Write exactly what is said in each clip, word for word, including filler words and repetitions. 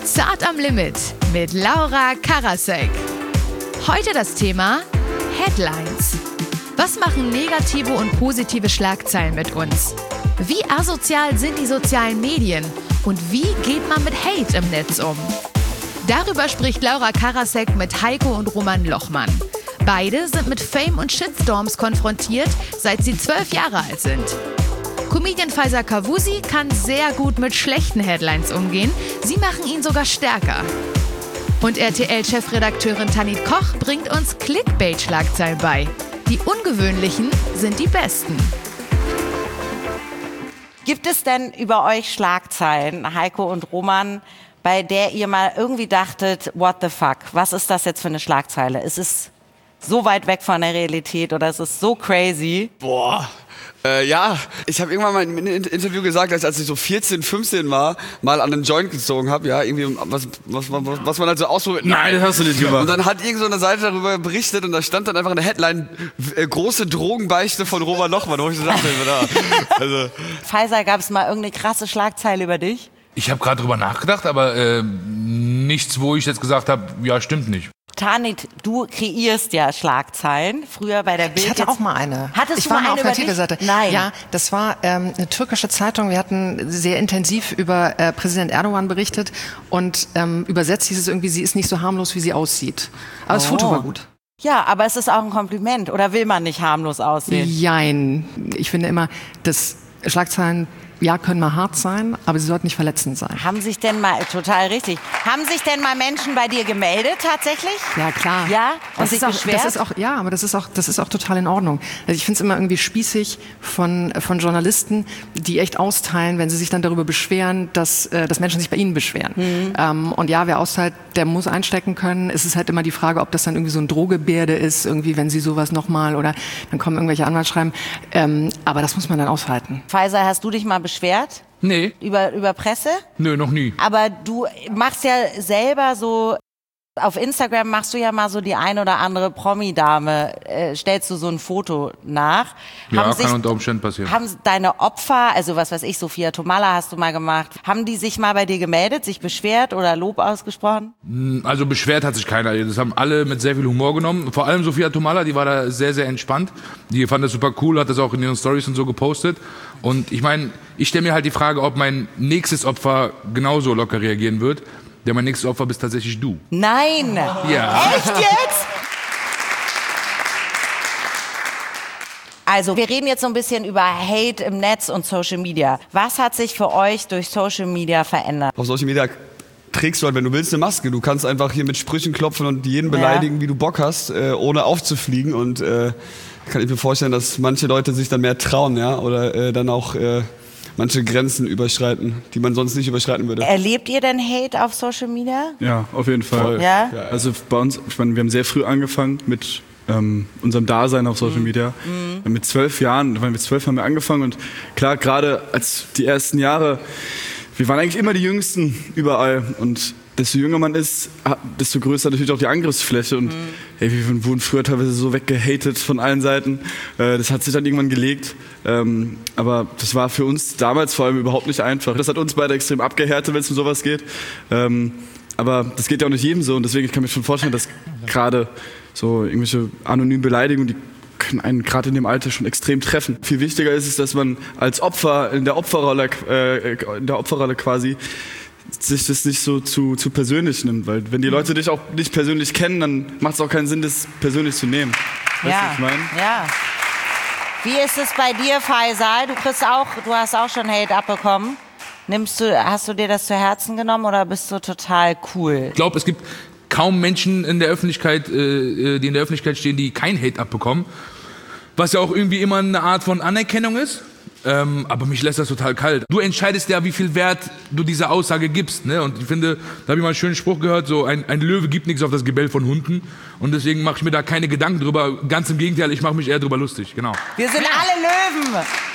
Zart am Limit mit Laura Karasek. Heute das Thema Headlines. Was machen negative und positive Schlagzeilen mit uns? Wie asozial sind die sozialen Medien? Und wie geht man mit Hate im Netz um? Darüber spricht Laura Karasek mit Heiko und Roman Lochmann. Beide sind mit Fame und Shitstorms konfrontiert, seit sie zwölf Jahre alt sind. Comedian Faisal Kavusi kann sehr gut mit schlechten Headlines umgehen. Sie machen ihn sogar stärker. Und R T L-Chefredakteurin Tanit Koch bringt uns Clickbait-Schlagzeilen bei. Die ungewöhnlichen sind die besten. Gibt es denn über euch Schlagzeilen, Heiko und Roman, bei der ihr mal irgendwie dachtet, what the fuck, was ist das jetzt für eine Schlagzeile? Ist es so weit weg von der Realität oder ist es so crazy? Boah. Äh, ja, ich habe irgendwann mal in einem Interview gesagt, dass als ich so vierzehn, fünfzehn war, mal an den Joint gezogen habe, ja, irgendwie was, was, was, was man halt so ausprobiert. Nein, das hast du nicht gemacht. Und dann hat irgend so eine Seite darüber berichtet und da stand dann einfach eine Headline, äh, große Drogenbeichte von Roman Lochmann, wo ich so dachte, da, also. Faisal, gab es mal irgendeine krasse Schlagzeile über dich? Ich habe gerade drüber nachgedacht, aber äh, nichts, wo ich jetzt gesagt habe, ja, stimmt nicht. Tanit, du kreierst ja Schlagzeilen. Früher bei der Bild. Ich hatte auch mal eine. Hattest ich du war mal mal eine auf der über dich? Titelseite. Nein. Ja, das war ähm, eine türkische Zeitung. Wir hatten sehr intensiv über äh, Präsident Erdogan berichtet und ähm, übersetzt hieß es irgendwie, sie ist nicht so harmlos, wie sie aussieht. Aber das Oh. Foto war gut. Ja, aber es ist auch ein Kompliment. Oder will man nicht harmlos aussehen? Jein. Ich finde immer, dass Schlagzeilen, ja, können mal hart sein, aber sie sollten nicht verletzend sein. Haben sich denn mal, total richtig, haben sich denn mal Menschen bei dir gemeldet tatsächlich? Ja, klar. Ja? Und das sich ist auch, beschwert? das ist auch, ja, aber das ist auch, das ist auch total in Ordnung. Also ich finde es immer irgendwie spießig von, von Journalisten, die echt austeilen, wenn sie sich dann darüber beschweren, dass, äh, dass Menschen sich bei ihnen beschweren. Mhm. Ähm, und ja, wer austeilt, der muss einstecken können. Es ist halt immer die Frage, ob das dann irgendwie so ein Drohgebärde ist, irgendwie, wenn sie sowas nochmal oder dann kommen irgendwelche Anwaltsschreiben. Ähm, aber das muss man dann aushalten. Faisal, hast du dich mal beschwert? Nee. Über, über Presse? Nö, noch nie. Aber du machst ja selber so, auf Instagram machst du ja mal so die ein oder andere Promi-Dame, äh, stellst du so ein Foto nach. Ja, haben kann sich, unter Umständen passieren. Haben deine Opfer, also was weiß ich, Sophia Tomalla hast du mal gemacht, haben die sich mal bei dir gemeldet, sich beschwert oder Lob ausgesprochen? Also beschwert hat sich keiner. Das haben alle mit sehr viel Humor genommen. Vor allem Sophia Tomalla, die war da sehr, sehr entspannt. Die fand das super cool, hat das auch in ihren Stories und so gepostet. Und ich meine, ich stelle mir halt die Frage, ob mein nächstes Opfer genauso locker reagieren wird. Denn mein nächstes Opfer bist tatsächlich du. Nein! Ja. Echt jetzt? Also, wir reden jetzt so ein bisschen über Hate im Netz und Social Media. Was hat sich für euch durch Social Media verändert? Auf Social Media trägst du halt, wenn du willst, eine Maske. Du kannst einfach hier mit Sprüchen klopfen und jeden beleidigen, ja, wie du Bock hast, äh, ohne aufzufliegen. Und äh, kann ich mir vorstellen, dass manche Leute sich dann mehr trauen, ja, oder äh, dann auch äh, manche Grenzen überschreiten, die man sonst nicht überschreiten würde. Erlebt ihr denn Hate auf Social Media? Ja, auf jeden Fall. Ja? Also bei uns, ich meine, wir haben sehr früh angefangen mit ähm, unserem Dasein auf Social Mhm. Media. Mhm. Mit zwölf Jahren, mit zwölf haben wir angefangen und klar, gerade als die ersten Jahre, wir waren eigentlich immer die Jüngsten überall und desto jünger man ist, desto größer natürlich auch die Angriffsfläche und mhm. hey, wir wurden früher teilweise so weggehatet von allen Seiten. Äh, das hat sich dann irgendwann gelegt, ähm, aber das war für uns damals vor allem überhaupt nicht einfach. Das hat uns beide extrem abgehärtet, wenn es um sowas geht. Ähm, aber das geht ja auch nicht jedem so und deswegen kann ich mir schon vorstellen, dass gerade so irgendwelche anonymen Beleidigungen, die können einen gerade in dem Alter schon extrem treffen. Viel wichtiger ist es, dass man als Opfer in der Opferrolle, äh, in der Opferrolle quasi sich das nicht so zu, zu persönlich nimmt, weil wenn die Leute dich auch nicht persönlich kennen, dann macht es auch keinen Sinn, das persönlich zu nehmen. Weißt Ja, du, was ich meine? ja. Wie ist es bei dir, Faisal? Du kriegst auch, du hast auch schon Hate abbekommen. Nimmst du, hast du dir das zu Herzen genommen oder bist du total cool? Ich glaube, es gibt kaum Menschen in der Öffentlichkeit, äh, die in der Öffentlichkeit stehen, die kein Hate abbekommen. Was ja auch irgendwie immer eine Art von Anerkennung ist. Ähm, aber mich lässt das total kalt. Du entscheidest ja, wie viel Wert du dieser Aussage gibst. Ne? Und ich finde, da habe ich mal einen schönen Spruch gehört, so ein, ein Löwe gibt nichts auf das Gebell von Hunden. Und deswegen mache ich mir da keine Gedanken drüber. Ganz im Gegenteil, ich mache mich eher drüber lustig. Genau. Wir sind alle Löwen.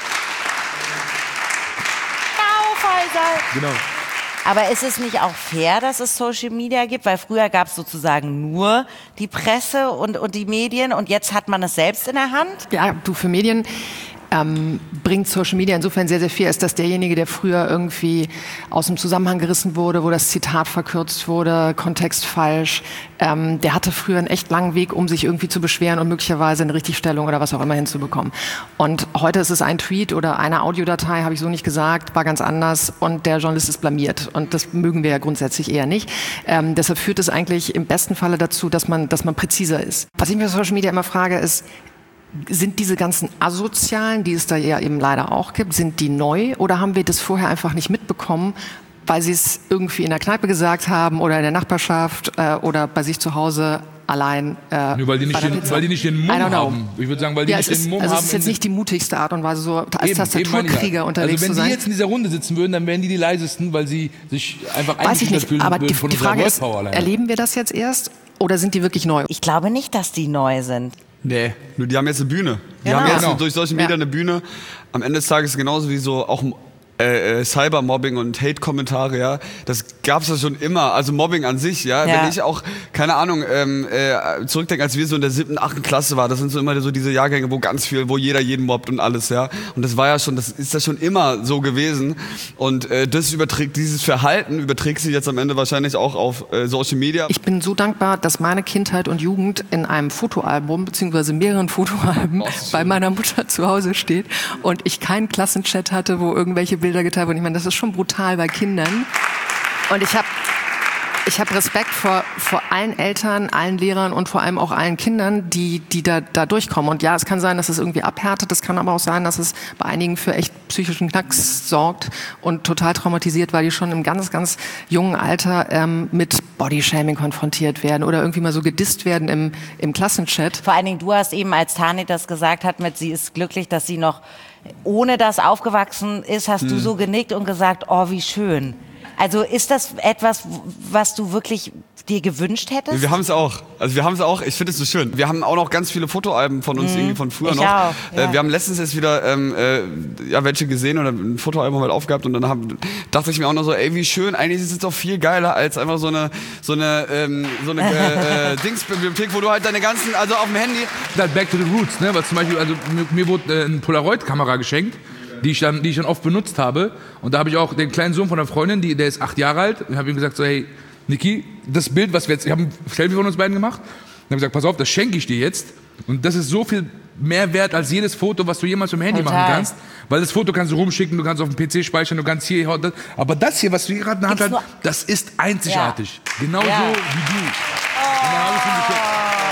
Ciao, Faisal. Genau. Aber ist es nicht auch fair, dass es Social Media gibt? Weil früher gab es sozusagen nur die Presse und, und die Medien und jetzt hat man es selbst in der Hand? Ja, du, für Medien ähm, bringt Social Media insofern sehr, sehr viel, als dass derjenige, der früher irgendwie aus dem Zusammenhang gerissen wurde, wo das Zitat verkürzt wurde, Kontext falsch, ähm, der hatte früher einen echt langen Weg, um sich irgendwie zu beschweren und möglicherweise eine Richtigstellung oder was auch immer hinzubekommen. Und heute ist es ein Tweet oder eine Audiodatei, habe ich so nicht gesagt, war ganz anders und der Journalist ist blamiert. Und das mögen wir ja grundsätzlich eher nicht. Ähm, deshalb führt es eigentlich im besten Falle dazu, dass man, dass man präziser ist. Was ich mir bei Social Media immer frage, ist, sind diese ganzen Asozialen, die es da ja eben leider auch gibt, sind die neu oder haben wir das vorher einfach nicht mitbekommen, weil sie es irgendwie in der Kneipe gesagt haben oder in der Nachbarschaft äh, oder bei sich zu Hause allein äh, Nur weil die nicht den, weil die nicht den Mumm haben. Ich würde sagen, weil die ja, nicht ist, den Mumm also haben. Es ist jetzt nicht die mutigste Art und Weise, so als eben, Tastaturkrieger eben unterwegs also zu sein. wenn die jetzt in dieser Runde sitzen würden, dann wären die die leisesten, weil sie sich einfach Weiß ich nicht, fühlen aber würden die, von die unserer Frage ist, Wordpower alleine. erleben wir das jetzt erst oder sind die wirklich neu? Ich glaube nicht, dass die neu sind. Nee, nur die haben jetzt eine Bühne. Die Genau. haben jetzt Genau. durch Social Media Ja. eine Bühne. Am Ende des Tages genauso wie so auch äh, äh, Cybermobbing und Hate-Kommentare, ja. Das gab's ja schon immer. Also Mobbing an sich, ja. Ja. Wenn ich auch, keine Ahnung, ähm, äh, zurückdenke, als wir so in der siebten, achten Klasse waren, das sind so immer so diese Jahrgänge, wo ganz viel, wo jeder jeden mobbt und alles, ja. Und das war ja schon, das ist ja schon immer so gewesen. Und äh, das überträgt, dieses Verhalten überträgt sich jetzt am Ende wahrscheinlich auch auf äh, Social Media. Ich bin so dankbar, dass meine Kindheit und Jugend in einem Fotoalbum beziehungsweise mehreren Fotoalben bei meiner Mutter zu Hause steht und ich keinen Klassenchat hatte, wo irgendwelche Bilder geteilt wurden. Ich meine, das ist schon brutal bei Kindern. Und ich habe ich hab Respekt vor, vor allen Eltern, allen Lehrern und vor allem auch allen Kindern, die, die da, da durchkommen. Und ja, es kann sein, dass es irgendwie abhärtet. Es kann aber auch sein, dass es bei einigen für echt psychischen Knacks sorgt und total traumatisiert, weil die schon im ganz, ganz jungen Alter ähm, mit Bodyshaming konfrontiert werden oder irgendwie mal so gedisst werden im, im Klassenchat. Vor allen Dingen, du hast eben, als Tani das gesagt hat, mit sie ist glücklich, dass sie noch ohne das aufgewachsen ist, hast du so genickt und gesagt, oh, wie schön. Also ist das etwas, was du wirklich dir gewünscht hättest? Wir haben es auch. Also wir haben es auch. Ich finde es so schön. Wir haben auch noch ganz viele Fotoalben von uns, mhm. irgendwie von früher ich noch. Auch, ja. Äh, wir haben letztens jetzt wieder ähm, äh, ja, welche gesehen oder ein Fotoalbum halt aufgehabt und dann hab, dachte ich mir auch noch so, ey, wie schön. Eigentlich ist es doch viel geiler als einfach so eine so eine ähm, so eine äh, äh, Dingsbibliothek, wo du halt deine ganzen, also auf dem Handy. Back to the Roots, ne? Was zum Beispiel, also mir, mir wurde äh, eine Polaroid-Kamera geschenkt, die ich dann, die ich dann oft benutzt habe. Und da habe ich auch den kleinen Sohn von einer Freundin, die, der ist acht Jahre alt, und habe ihm gesagt so, hey, Niki, das Bild, was wir jetzt, ich habe ein Selfie von uns beiden gemacht, und habe gesagt, pass auf, das schenke ich dir jetzt. Und das ist so viel mehr wert als jedes Foto, was du jemals mit dem Handy Total. machen kannst. Weil das Foto kannst du rumschicken, du kannst auf dem P C speichern, du kannst hier, das. Aber das hier, was du hier gerade in der Hand Gibt's hast, das ist einzigartig. Genauso Ja. wie du. Und dann habe ich ihm geschickt.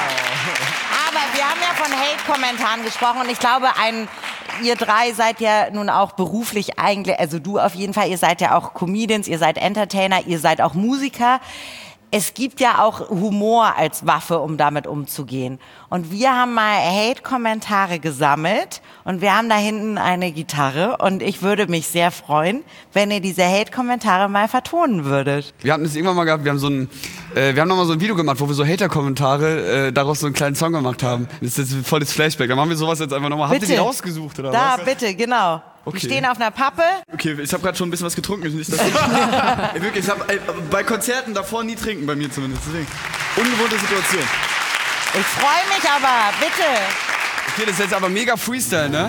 Aber wir haben ja von Hate-Kommentaren gesprochen und ich glaube, ein, ihr drei seid ja nun auch beruflich eigentlich, also du auf jeden Fall, ihr seid ja auch Comedians, ihr seid Entertainer, ihr seid auch Musiker. Es gibt ja auch Humor als Waffe, um damit umzugehen. Und wir haben mal Hate-Kommentare gesammelt und wir haben da hinten eine Gitarre und ich würde mich sehr freuen, wenn ihr diese Hate-Kommentare mal vertonen würdet. Wir hatten es irgendwann mal gehabt, wir haben so ein, äh, wir haben noch mal so ein Video gemacht, wo wir so Hater-Kommentare, äh, daraus so einen kleinen Song gemacht haben. Das ist jetzt voll das Flashback. Dann machen wir sowas jetzt einfach nochmal. Habt ihr die rausgesucht oder da, was? bitte, genau. Okay. Die stehen auf einer Pappe. Okay, ich habe gerade schon ein bisschen was getrunken. Nicht, dass ich, Ey, wirklich, ich habe bei Konzerten davor nie trinken, bei mir zumindest. Deswegen. Ungewohnte Situation. Ich freue mich aber, bitte. Okay, das ist jetzt aber mega Freestyle, ne?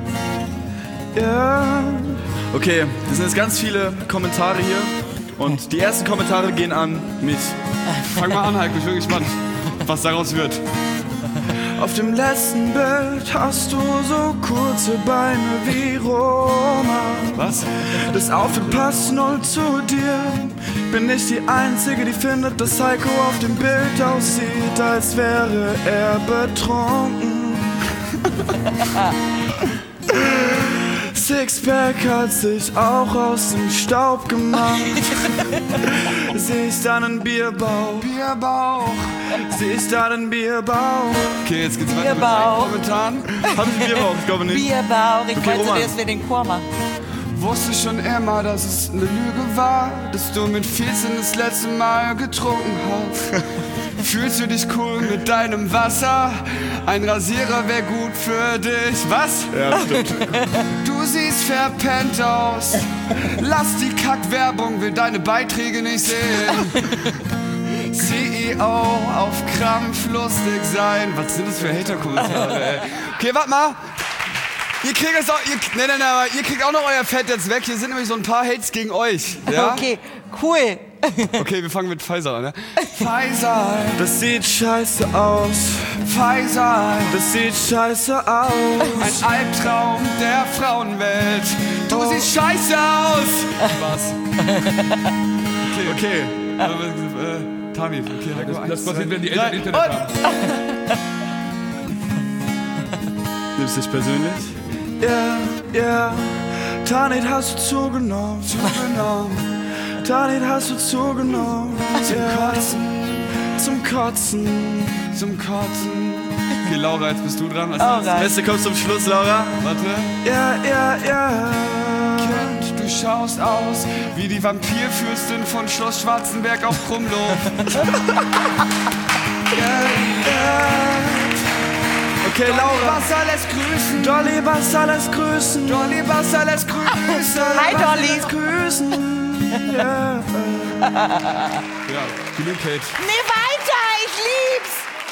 Ja. Okay, das sind jetzt ganz viele Kommentare hier. Und die ersten Kommentare gehen an mich. Fang mal an, Heiko, ich bin gespannt, was daraus wird. Auf dem letzten Bild hast du so kurze Beine wie Roma. Was? Das Outfit passt null zu dir. Bin nicht die Einzige, die findet, dass Heiko auf dem Bild aussieht, als wäre er betrunken. Sixpack hat sich auch aus dem Staub gemacht. Seh ich dann einen Bierbauch. Bierbauch. Seh ich dann einen Bierbauch. Okay, jetzt geht's weiter mit Bierbauch. meinen Kommentaren. Hab ich einen Bierbauch? Ich glaube nicht. Bierbauch, ich Okay, wollte Roman. dir, dass wir den Chor machen. Wusste schon immer, dass es eine Lüge war, dass du mit vierzehn das letzte Mal getrunken hast. Fühlst du dich cool mit deinem Wasser? Ein Rasierer wäre gut für dich. Was? Ja, stimmt. Du siehst verpennt aus. Lass die Kackwerbung, will deine Beiträge nicht sehen. C E O auf Krampf lustig sein. Was sind das für Hater-Kommentare, ey? Okay, warte mal. Ihr kriegt jetzt auch, ihr, nee, nee, nee, aber ihr kriegt auch noch euer Fett jetzt weg. Hier sind nämlich so ein paar Hates gegen euch. Ja? Okay, cool. Okay, wir fangen mit Pfizer an, ne? Pfizer, Das sieht scheiße aus. Pfizer, Das sieht scheiße aus. ein Albtraum der Frauenwelt. Du Oh. siehst scheiße aus. Spaß. Okay, Okay. äh, Tami, okay, Heiko, Das, eins, das passiert, zwei, wenn die Eltern drei. Internet haben. Nimmst du dich persönlich? Ja, ja. Tanit hast du zugenommen. Zugenommen. Tanit hast du zugenommen. Zum Ja. Kotzen, Zum Kotzen. zum Kotzen. Okay, Laura, jetzt bist du dran. Als Alright. nächstes. Beste kommt zum Schluss, Laura. Warte. Ja, ja, ja. Kind, du schaust aus wie die Vampirfürstin von Schloss Schwarzenberg auf Krumlow. Okay, Dolly Laura. Wasser lässt grüßen. Dolly Wasser lässt grüßen. Dolly Wasser lässt grüßen. Hi, Dolly. Lässt grüßen. Ja. Ja, genug Hate. Nee, weiter, ich lieb's.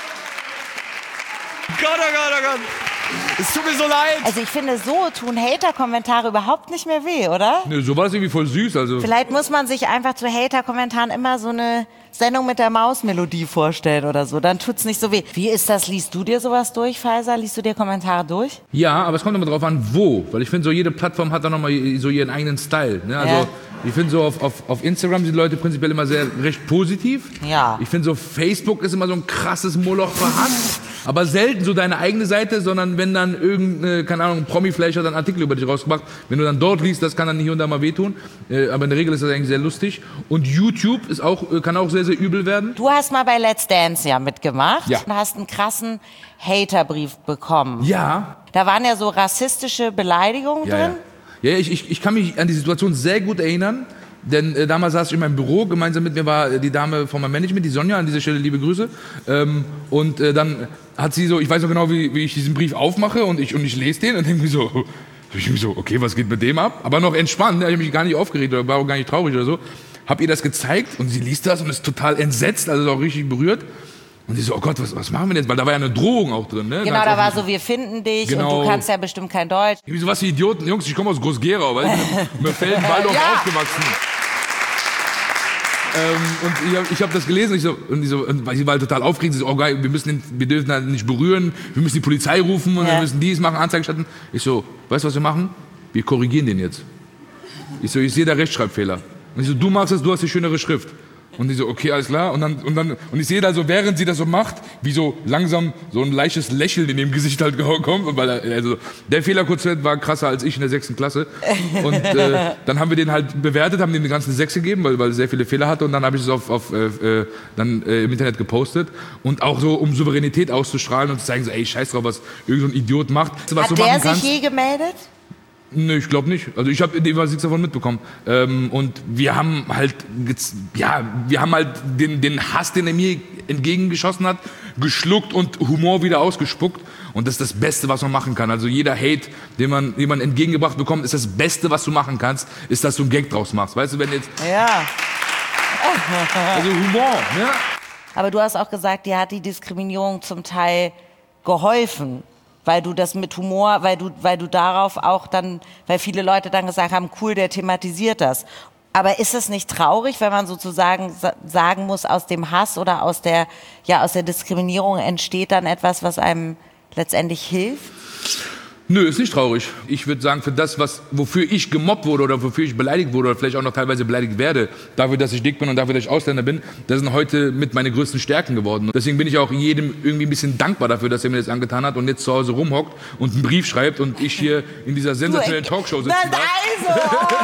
Gott, oh Gott, oh Gott. Es tut mir so leid. Also ich finde, so tun Hater-Kommentare überhaupt nicht mehr weh, oder? Nö, so war es irgendwie voll süß. Also. Vielleicht muss man sich einfach zu Hater-Kommentaren immer so eine Sendung mit der Maus-Melodie vorstellen oder so. Dann tut's nicht so weh. Wie ist das? Liest du dir sowas durch, Pfizer? Liest du dir Kommentare durch? Ja, aber es kommt immer drauf an, wo. Weil ich finde, so jede Plattform hat dann nochmal so ihren eigenen Style. Ne? Also Ja. ich finde so auf, auf, auf Instagram sind die Leute prinzipiell immer sehr recht positiv. Ja. Ich finde so Facebook ist immer so ein krasses Moloch für Hass. Aber selten so deine eigene Seite, sondern wenn dann irgendeine, keine Ahnung, ein Promi vielleicht hat einen Artikel über dich rausgemacht. Wenn du dann dort liest, das kann dann hier und da mal wehtun. Äh, aber in der Regel ist das eigentlich sehr lustig. Und YouTube ist auch, äh, kann auch sehr, sehr übel werden. Du hast mal bei Let's Dance ja mitgemacht Ja. und hast einen krassen Haterbrief bekommen. Ja, Da waren ja so rassistische Beleidigungen Ja, drin. ja. ja ich, ich, ich kann mich an die Situation sehr gut erinnern, denn äh, damals saß ich in meinem Büro, gemeinsam mit mir war äh, die Dame von meinem Management, die Sonja, an dieser Stelle liebe Grüße. Ähm, und äh, dann hat sie so, ich weiß noch genau, wie, wie ich diesen Brief aufmache und ich, und ich lese den und denke mir so, ich mir so, okay, was geht mit dem ab? Aber noch entspannt, ne? Ich habe mich gar nicht aufgeregt oder war auch gar nicht traurig oder so. Hab ihr das gezeigt und sie liest das und ist total entsetzt, also ist auch richtig berührt. Und sie so, oh Gott, was, was machen wir denn jetzt? Weil da war ja eine Drohung auch drin, ne? Genau, Ganz da war offensichtlich. so, wir finden dich Genau. und du kannst ja bestimmt kein Deutsch. Ich so, was für Idioten, Jungs, ich komme aus Groß-Gerau, weißt du, mir fällt Waldorf Ja. aufgewachsen. Ähm, und ich habe ich hab das gelesen ich so, und ich so, und weil sie war halt total aufgeregt. Sie so, oh geil, wir, müssen den, wir dürfen da nicht berühren, wir müssen die Polizei rufen und Ja. wir müssen dies machen, Anzeige statten. Ich so, weißt du, was wir machen? Wir korrigieren den jetzt. Ich so, ich sehe da Rechtschreibfehler. Und ich so, du machst es, du hast die schönere Schrift. Und die so, okay, alles klar. Und dann, und dann, und ich sehe da so, während sie das so macht, wie so langsam so ein leichtes Lächeln in dem Gesicht halt kommt. Weil er, also der Fehlerquotient war krasser als ich in der sechsten Klasse. Und äh, dann haben wir den halt bewertet, haben dem die ganzen Sechs gegeben, weil, weil er sehr viele Fehler hatte. Und dann habe ich es auf, auf äh, äh, dann äh, im Internet gepostet. Und auch so, um Souveränität auszustrahlen und zu zeigen, so, ey, scheiß drauf, was irgend so ein Idiot macht. Was Hat du der machen sich kannst. je gemeldet? Nee, ich glaube nicht. Also ich habe jeweils nichts davon mitbekommen. Ähm, und wir haben halt, gez- ja, wir haben halt den, den Hass, den er mir entgegengeschossen hat, geschluckt und Humor wieder ausgespuckt. Und das ist das Beste, was man machen kann. Also jeder Hate, den man, den man entgegengebracht bekommt, ist das Beste, was du machen kannst, ist, dass du einen Gag draus machst. Weißt du, wenn jetzt, Ja. also Humor, ne? Aber du hast auch gesagt, dir hat die Diskriminierung zum Teil geholfen, weil du das mit Humor, weil du, weil du darauf auch dann, weil viele Leute dann gesagt haben, cool, der thematisiert das. Aber ist es nicht traurig, wenn man sozusagen sa- sagen muss, aus dem Hass oder aus der, ja, aus der Diskriminierung entsteht dann etwas, was einem letztendlich hilft? Nö, ist nicht traurig. Ich würde sagen, für das, was, wofür ich gemobbt wurde oder wofür ich beleidigt wurde oder vielleicht auch noch teilweise beleidigt werde, dafür, dass ich dick bin und dafür, dass ich Ausländer bin, das sind heute mit meine größten Stärken geworden. Deswegen bin ich auch jedem irgendwie ein bisschen dankbar dafür, dass er mir das angetan hat und jetzt zu Hause rumhockt und einen Brief schreibt und ich hier in dieser sensationellen Talkshow sitzen Das darf. also!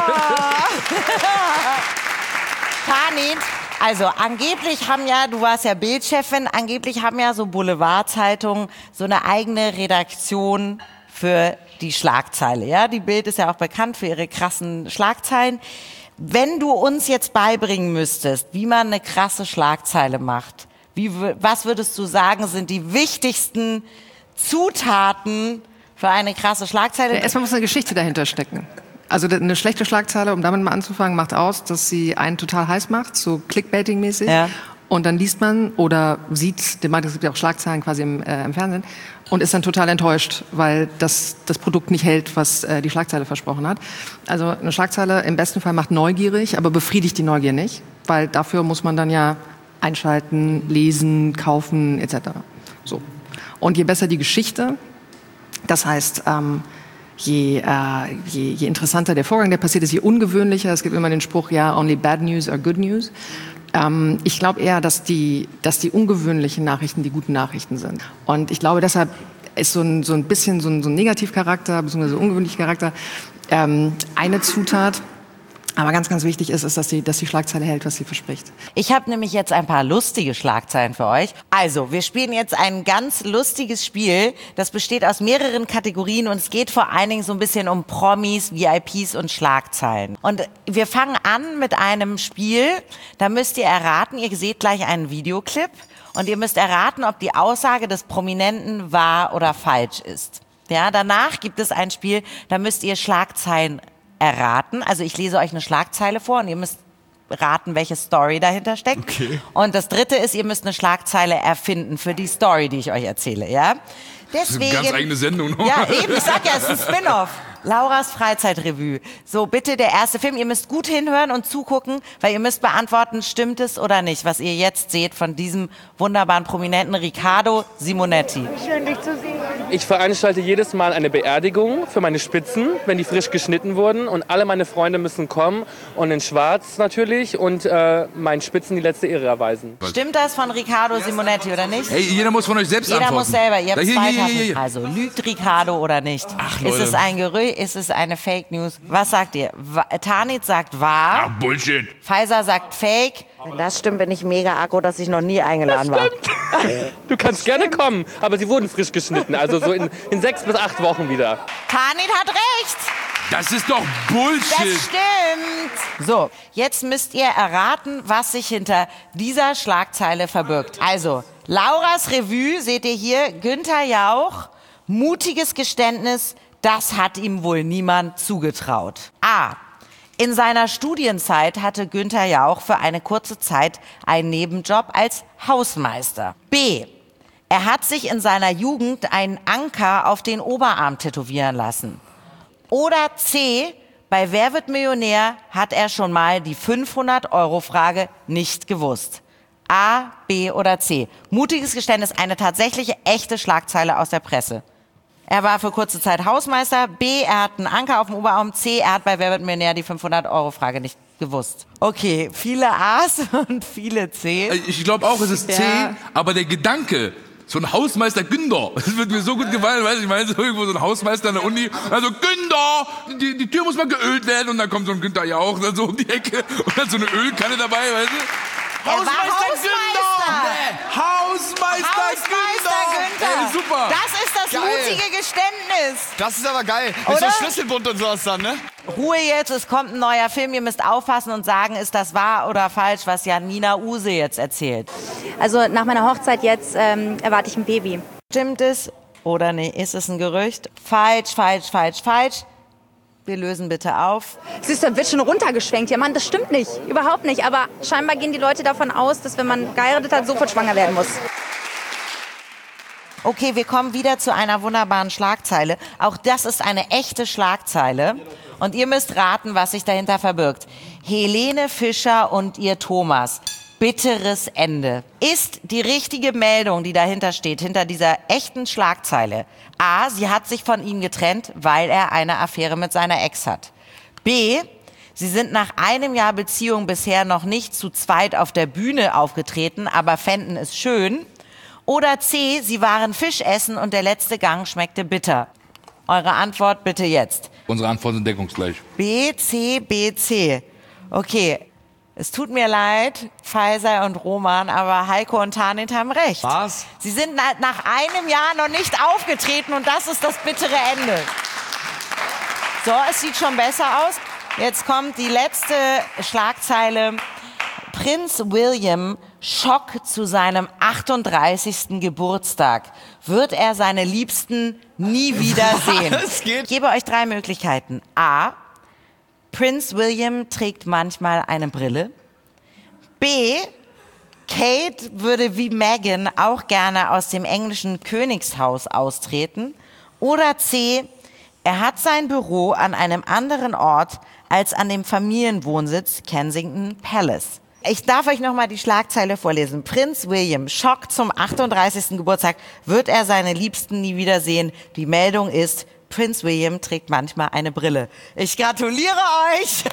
Tanit, also angeblich haben ja, du warst ja Bildchefin, angeblich haben ja so Boulevardzeitungen so eine eigene Redaktion für die Schlagzeile. Ja, die Bild ist ja auch bekannt für ihre krassen Schlagzeilen. Wenn du uns jetzt beibringen müsstest, wie man eine krasse Schlagzeile macht, wie, wü- was würdest du sagen, sind die wichtigsten Zutaten für eine krasse Schlagzeile? Ja, erstmal muss eine Geschichte dahinter stecken. Also eine schlechte Schlagzeile, um damit mal anzufangen, macht aus, dass sie einen total heiß macht, so Clickbaiting-mäßig. Ja. Und dann liest man oder sieht, es gibt ja auch Schlagzeilen quasi im, äh, im Fernsehen, und ist dann total enttäuscht, weil das, das Produkt nicht hält, was äh, die Schlagzeile versprochen hat. Also eine Schlagzeile im besten Fall macht neugierig, aber befriedigt die Neugier nicht, weil dafür muss man dann ja einschalten, lesen, kaufen et cetera. So. Und je besser die Geschichte, das heißt, ähm, je, äh, je, je interessanter der Vorgang, der passiert ist, je ungewöhnlicher. Es gibt immer den Spruch, ja, only bad news are good news. Ähm, ich glaube eher, dass die, dass die ungewöhnlichen Nachrichten die guten Nachrichten sind. Und ich glaube, deshalb ist so ein, so ein bisschen so ein, so ein Negativcharakter, beziehungsweise ungewöhnlicher Charakter, ähm, eine Zutat. Aber ganz, ganz wichtig ist, ist, dass die, dass die Schlagzeile hält, was sie verspricht. Ich habe nämlich jetzt ein paar lustige Schlagzeilen für euch. Also, wir spielen jetzt ein ganz lustiges Spiel. Das besteht aus mehreren Kategorien und es geht vor allen Dingen so ein bisschen um Promis, V I Ps und Schlagzeilen. Und wir fangen an mit einem Spiel. Da müsst ihr erraten, ihr seht gleich einen Videoclip und ihr müsst erraten, ob die Aussage des Prominenten wahr oder falsch ist. Ja, danach gibt es ein Spiel, da müsst ihr Schlagzeilen erraten. Also ich lese euch eine Schlagzeile vor und ihr müsst raten, welche Story dahinter steckt. Okay. Und das dritte ist, ihr müsst eine Schlagzeile erfinden für die Story, die ich euch erzähle, ja? Deswegen, das ist eine ganz eigene Sendung. Ne? Ja, eben, ich sag ja, es ist ein Spin-off. Lauras Freizeitrevue. So, bitte der erste Film. Ihr müsst gut hinhören und zugucken, weil ihr müsst beantworten, stimmt es oder nicht, was ihr jetzt seht von diesem wunderbaren Prominenten Riccardo Simonetti. Schön, dich zu sehen. Ich veranstalte jedes Mal eine Beerdigung für meine Spitzen, wenn die frisch geschnitten wurden. Und alle meine Freunde müssen kommen und in schwarz natürlich und äh, meinen Spitzen die letzte Ehre erweisen. Stimmt das von Riccardo Simonetti oder nicht? Hey, jeder muss von euch selbst Jeder antworten. muss selber. Ihr habt hier, zwei hier, hier, hier. Also, lügt Riccardo oder nicht? Ach, ist Leute. es ein Gerücht? Ist es eine Fake News? Was sagt ihr? Wa- Tanit sagt wahr. Ach, Bullshit. Pfizer sagt Fake. Wenn das stimmt, bin ich mega aggro, dass ich noch nie eingeladen war. Du kannst gerne kommen, aber sie wurden frisch geschnitten, also so in, in sechs bis acht Wochen wieder. Tanit hat recht. Das ist doch Das Bullshit. stimmt. So, jetzt müsst ihr erraten, was sich hinter dieser Schlagzeile verbirgt. Also, Lauras Revue, seht ihr hier, Günther Jauch, mutiges Geständnis, das hat ihm wohl niemand zugetraut. A. In seiner Studienzeit hatte Günther Jauch für eine kurze Zeit einen Nebenjob als Hausmeister. B. Er hat sich in seiner Jugend einen Anker auf den Oberarm tätowieren lassen. Oder C. Bei Wer wird Millionär hat er schon mal die fünfhundert-Euro-Frage nicht gewusst. A, B oder C. Mutiges Geständnis, eine tatsächliche, echte Schlagzeile aus der Presse. Er war für kurze Zeit Hausmeister. B, er hat einen Anker auf dem Oberarm. C, er hat bei Wer wird Millionär die fünfhundert-Euro-Frage nicht gewusst. Okay, viele A's und viele C's. Ich glaube auch, es ist C, Ja. aber der Gedanke, so ein Hausmeister Günther, das wird mir so gut gefallen, weißt du, ich meine, so irgendwo so ein Hausmeister an der Uni, also Günther, die, die Tür muss mal geölt werden und dann kommt so ein Günther Jauch dann so um die Ecke und dann so eine Ölkanne dabei, weißt du? Er war Hausmeister. Hausmeister, Hausmeister Günther. Ey, super. Das ist das Geil. mutige Geständnis. Das ist aber geil. Mit so Oder? Schlüsselbund und sowas dann, ne? Ruhe jetzt, es kommt ein neuer Film. Ihr müsst aufpassen und sagen, ist das wahr oder falsch, was Janina Use jetzt erzählt. Also nach meiner Hochzeit jetzt ähm, erwarte ich ein Baby. Stimmt es oder nee? Ist es ein Gerücht? Falsch, falsch, falsch, falsch. Wir lösen bitte auf. Siehst du, da wird schon runtergeschwenkt. Ja, Mann, das stimmt nicht. Überhaupt nicht. Aber scheinbar gehen die Leute davon aus, dass wenn man geheiratet hat, sofort schwanger werden muss. Okay, wir kommen wieder zu einer wunderbaren Schlagzeile. Auch das ist eine echte Schlagzeile. Und ihr müsst raten, was sich dahinter verbirgt. Helene Fischer und ihr Thomas. Bitteres Ende. Ist die richtige Meldung, die dahinter steht, hinter dieser echten Schlagzeile. A, sie hat sich von ihm getrennt, weil er eine Affäre mit seiner Ex hat. B, sie sind nach einem Jahr Beziehung bisher noch nicht zu zweit auf der Bühne aufgetreten, aber fänden es schön. Oder C, sie waren Fisch essen und der letzte Gang schmeckte bitter. Eure Antwort bitte jetzt. Unsere Antworten sind deckungsgleich. B, C, B, C. Okay, es tut mir leid, Pfizer und Roman, aber Heiko und Tanit haben recht. Was? Sie sind na- nach einem Jahr noch nicht aufgetreten und das ist das bittere Ende. So, es sieht schon besser aus. Jetzt kommt die letzte Schlagzeile. Prinz William, Schock zu seinem achtunddreißigsten Geburtstag. Wird er seine Liebsten nie wiedersehen? Was geht? Ich gebe euch drei Möglichkeiten. A. Prinz William trägt manchmal eine Brille. B. Kate würde wie Meghan auch gerne aus dem englischen Königshaus austreten. Oder C, er hat sein Büro an einem anderen Ort als an dem Familienwohnsitz Kensington Palace. Ich darf euch nochmal die Schlagzeile vorlesen. Prinz William, Schock zum achtunddreißigsten Geburtstag, wird er seine Liebsten nie wiedersehen. Die Meldung ist, Prinz William trägt manchmal eine Brille. Ich gratuliere euch!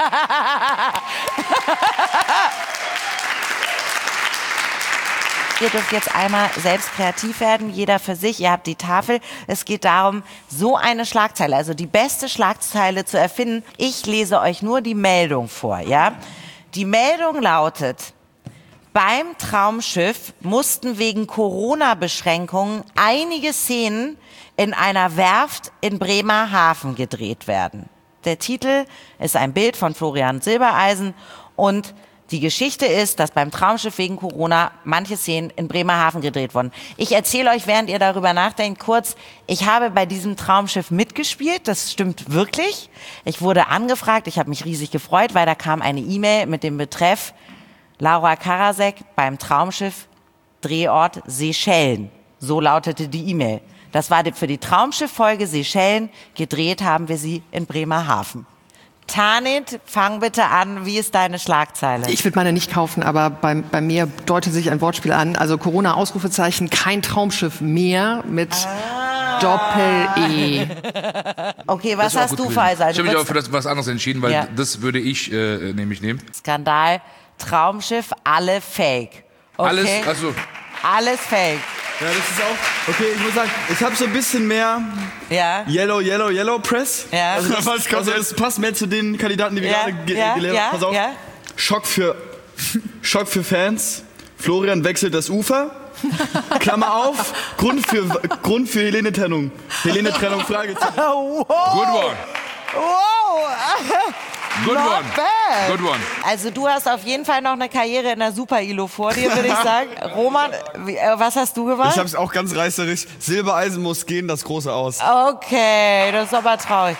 Ihr dürft jetzt einmal selbst kreativ werden, jeder für sich. Ihr habt die Tafel. Es geht darum, so eine Schlagzeile, also die beste Schlagzeile zu erfinden. Ich lese euch nur die Meldung vor, ja? Die Meldung lautet: Beim Traumschiff mussten wegen Corona-Beschränkungen einige Szenen in einer Werft in Bremerhaven gedreht werden. Der Titel ist ein Bild von Florian Silbereisen und die Geschichte ist, dass beim Traumschiff wegen Corona manche Szenen in Bremerhaven gedreht wurden. Ich erzähle euch, während ihr darüber nachdenkt, kurz, ich habe bei diesem Traumschiff mitgespielt, das stimmt wirklich. Ich wurde angefragt, ich habe mich riesig gefreut, weil da kam eine E-Mail mit dem Betreff Laura Karasek beim Traumschiff, Drehort Seychellen. So lautete die E-Mail. Das war für die Traumschiff-Folge Seychellen, gedreht haben wir sie in Bremerhaven. Tanit, fang bitte an. Wie ist deine Schlagzeile? Ich würde meine nicht kaufen, aber bei, bei mir deutet sich ein Wortspiel an. Also Corona-Ausrufezeichen, kein Traumschiff mehr mit ah. Doppel-E. Okay, was hast du für also? Ich habe mich aber für das was anderes entschieden, weil ja. das würde ich äh, nämlich nehmen. Skandal, Traumschiff, alle fake. Okay. Alles, also alles fake. Ja, das ist auch, okay, ich muss sagen, ich habe so ein bisschen mehr ja. Yellow, Yellow, Yellow Press. Ja. Also, das, also es passt mehr zu den Kandidaten, die wir ja. gerade ge ja. gelehrt haben. Ja. Pass auf. Ja. Schock für, Schock für Fans. Florian wechselt das Ufer. Klammer auf, Grund für, Grund für Helene Trennung. Helene Trennung, Fragezeichen. Wow. Good one. Wow. Good Not one. Bad. Good one. Also du hast auf jeden Fall noch eine Karriere in der Super-I L O vor dir, würde ich sagen. Roman, wie, äh, was hast du gewollt? Ich hab's auch ganz reißerisch. Silbereisen muss gehen, das große Aus. Okay, das ist aber traurig.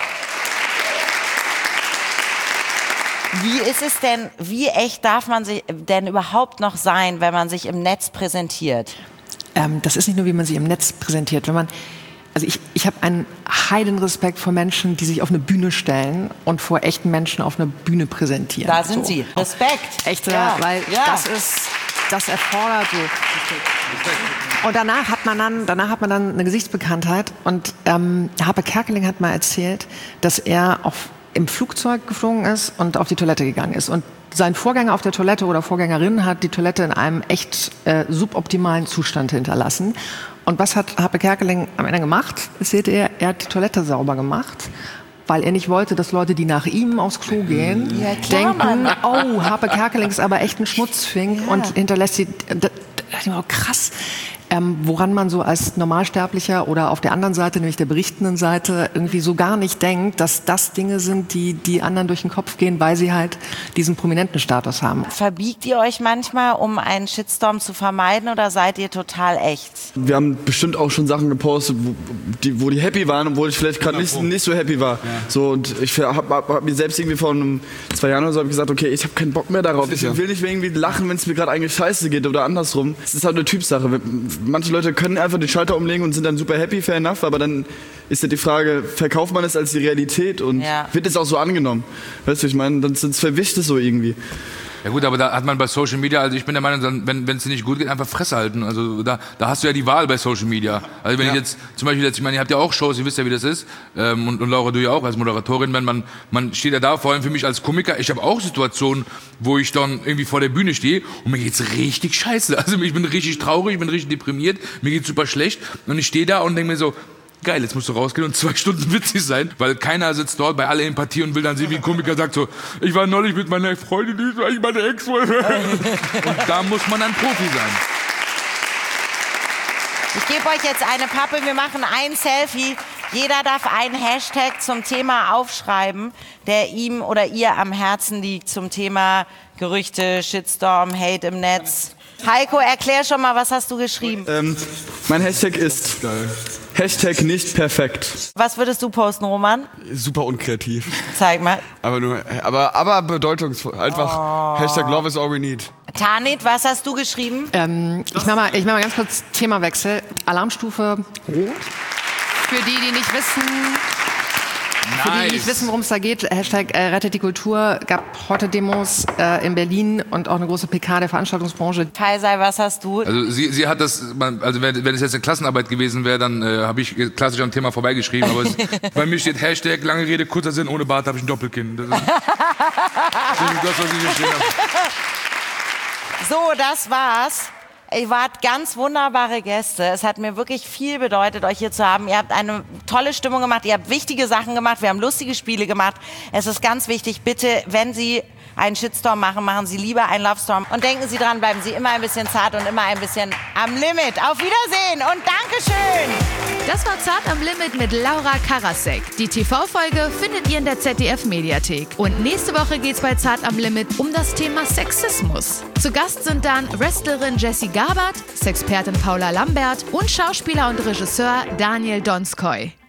Wie ist es denn, wie echt darf man sich denn überhaupt noch sein, wenn man sich im Netz präsentiert? Ähm, das ist nicht nur, wie man sich im Netz präsentiert. Wenn man Also ich, ich habe einen Heidenrespekt vor Menschen, die sich auf eine Bühne stellen und vor echten Menschen auf einer Bühne präsentieren. Da sind so. Sie. Respekt. Echt, ja. weil ja. das ist, das erfordert so. Und danach hat man dann, danach hat man dann eine Gesichtsbekanntheit. Und ähm, Harpe Kerkeling hat mal erzählt, dass er auf, im Flugzeug geflogen ist und auf die Toilette gegangen ist. Und sein Vorgänger auf der Toilette oder Vorgängerin hat die Toilette in einem echt äh, suboptimalen Zustand hinterlassen. Und was hat Harpe Kerkeling am Ende gemacht? Erzählte er, er hat die Toilette sauber gemacht, weil er nicht wollte, dass Leute, die nach ihm aufs Klo gehen, ja, klar, denken, Mann. oh, Harpe Kerkeling ist aber echt ein Schmutzfink ja. und hinterlässt sie. Da, da dachte ich mir, oh, krass. Ähm, woran man so als Normalsterblicher oder auf der anderen Seite, nämlich der berichtenden Seite, irgendwie so gar nicht denkt, dass das Dinge sind, die die anderen durch den Kopf gehen, weil sie halt diesen prominenten Status haben. Verbiegt ihr euch manchmal, um einen Shitstorm zu vermeiden, oder seid ihr total echt? Wir haben bestimmt auch schon Sachen gepostet, wo die, wo die happy waren, obwohl ich vielleicht gerade nicht, nicht so happy war. Ja. So, und ich habe hab, hab mir selbst irgendwie vor einem, zwei Jahren oder so hab ich gesagt, okay, ich habe keinen Bock mehr darauf. Ich will nicht irgendwie lachen, wenn es mir gerade eigentlich scheiße geht oder andersrum. Es ist halt eine Typsache. Manche Leute können einfach den Schalter umlegen und sind dann super happy, fair enough, aber dann ist ja die Frage, verkauft man es als die Realität und ja. wird es auch so angenommen? Weißt du, ich meine, dann verwischt es so irgendwie. Ja gut, aber da hat man bei Social Media, also ich bin der Meinung, wenn es dir nicht gut geht, einfach Fresse halten. Also da, da hast du ja die Wahl bei Social Media. Also wenn ja. ich jetzt zum Beispiel jetzt, ich meine, ihr habt ja auch Shows, ihr wisst ja, wie das ist, ähm, und, und Laura, du ja auch als Moderatorin, wenn man, man steht ja da, vor allem für mich als Komiker, ich habe auch Situationen, wo ich dann irgendwie vor der Bühne stehe und mir geht's richtig scheiße. Also ich bin richtig traurig, ich bin richtig deprimiert, mir geht's super schlecht und ich stehe da und denke mir so, geil, jetzt musst du rausgehen und zwei Stunden witzig sein, weil keiner sitzt dort bei aller Empathie und will dann sehen, wie ein Komiker sagt so, ich war neulich mit meiner Freundin, die ist eigentlich meine Ex-Freundin. Und da muss man dann Profi sein. Ich gebe euch jetzt eine Pappe, wir machen ein Selfie. Jeder darf einen Hashtag zum Thema aufschreiben, der ihm oder ihr am Herzen liegt, zum Thema Gerüchte, Shitstorm, Hate im Netz. Heiko, erklär schon mal, was hast du geschrieben? Ähm, mein Hashtag ist Hashtag nicht perfekt. Was würdest du posten, Roman? Super unkreativ. Zeig mal. Aber nur, aber, aber bedeutungsvoll. Einfach oh. Hashtag Love is all we need. Tanit, was hast du geschrieben? Ähm, ich mache mal, ich mach mal ganz kurz Themawechsel. Alarmstufe Rot. Für die, die nicht wissen... Für die, die nicht wissen, worum es da geht, Hashtag äh, Rettet die Kultur, gab heute Demos äh, in Berlin und auch eine große P K der Veranstaltungsbranche. Faisal, was hast du? Also sie, sie hat das, also wenn, wenn es jetzt eine Klassenarbeit gewesen wäre, dann äh, habe ich klassisch am Thema vorbeigeschrieben. Aber es, bei mir steht Hashtag lange Rede, kurzer Sinn, ohne Bart habe ich ein Doppelkinn. Das ist das, was ich geschrieben habe. So, das war's. Ihr wart ganz wunderbare Gäste. Es hat mir wirklich viel bedeutet, euch hier zu haben. Ihr habt eine tolle Stimmung gemacht. Ihr habt wichtige Sachen gemacht. Wir haben lustige Spiele gemacht. Es ist ganz wichtig, bitte, wenn Sie einen Shitstorm machen, machen Sie lieber einen Lovestorm. Und denken Sie dran, bleiben Sie immer ein bisschen zart und immer ein bisschen am Limit. Auf Wiedersehen und Dankeschön. Das war Zart am Limit mit Laura Karasek. Die T V-Folge findet ihr in der Z D F-Mediathek. Und nächste Woche geht's bei Zart am Limit um das Thema Sexismus. Zu Gast sind dann Wrestlerin Jessie Gabert, Sexpertin Paula Lambert und Schauspieler und Regisseur Daniel Donskoy.